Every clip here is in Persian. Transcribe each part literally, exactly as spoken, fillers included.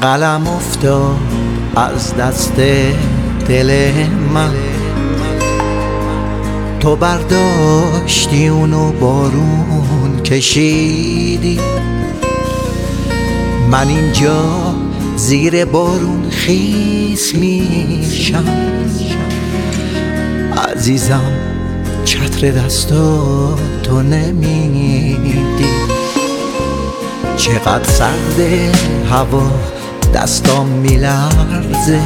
قلم افتاد از دست دل من، تو برداشتی اونو بارون کشیدی. من اینجا زیر بارون خیس میشم، عزیزم چتر دستاتو نمیدی. چقدر سرده هوا، دستام میلرزه،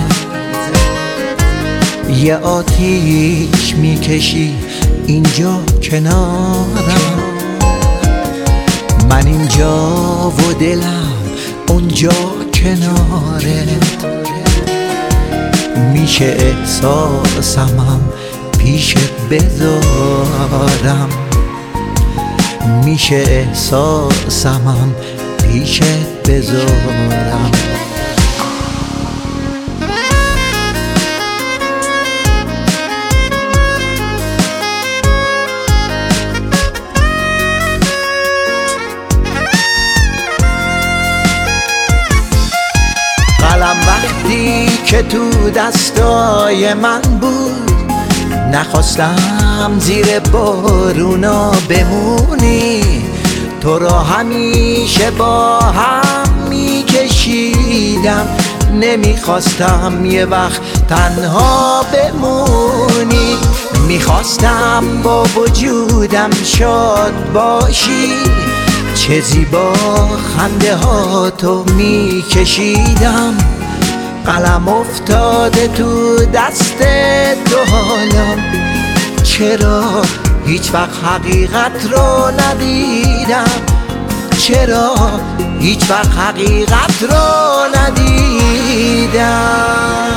یه آتیش میکشی اینجا کنارم. من اینجا و دلم اونجا کنارت، میشه احساسمم پیشت بذارم، میشه احساسمم پیشت بذارم. قلم وقتی که تو دستای من بود، نخواستم زیر بارونا بمونی. تو را همیشه با هم میکشیدم، نمیخواستم یه وقت تنها بمونی. میخواستم با وجودم شاد باشی، چه زیبا خنده ها تو میکشیدم. قلم افتاده تو دست تو حالا، چرا هیچ وقت حقیقت رو ندیدم؟ چرا هیچ وقت حقیقت رو ندیدم؟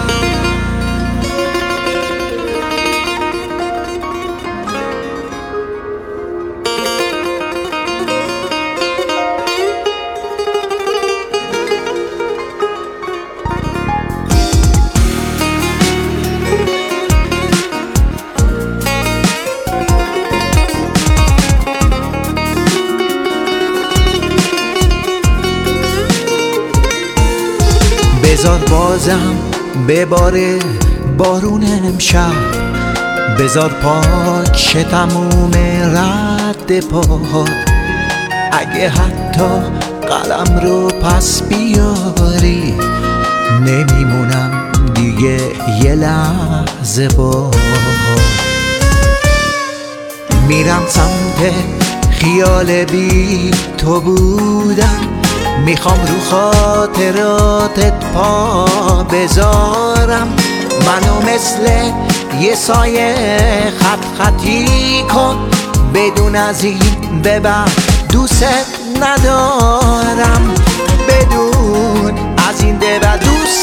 بذار بازم بباره بارون امشب، بذار پاک شه تموم رد پاهات. اگه حتی قلم رو پس بیاری، نمیمونم دیگه یه لحظه باهات. میرم سمت خیال بی تو بودم، میخوام رو خاطراتت پا بذارم. منو مثل یه سایه خط خطی کن، بدون از این به بعد دوست ندارم، بدون از این به بعد دوست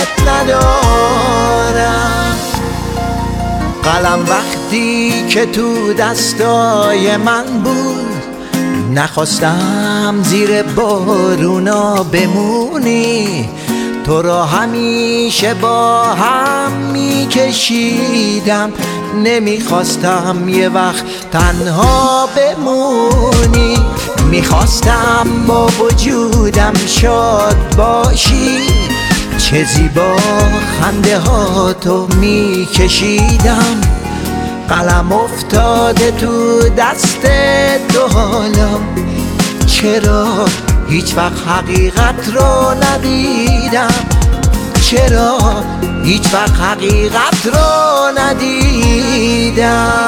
ندارم. قلم وقتی که تو دستای من بود، نخواستم زیر بارونا بمونی. تو را همیشه با هم میکشیدم، نمیخواستم یه وقت تنها بمونی. میخواستم با وجودم شاد باشی، چه زیبا خنده ها تو میکشیدم. قلم افتاده تو دست تو حالا، چرا هیچ وقت حقیقت رو ندیدم؟ چرا هیچ وقت حقیقت رو ندیدم؟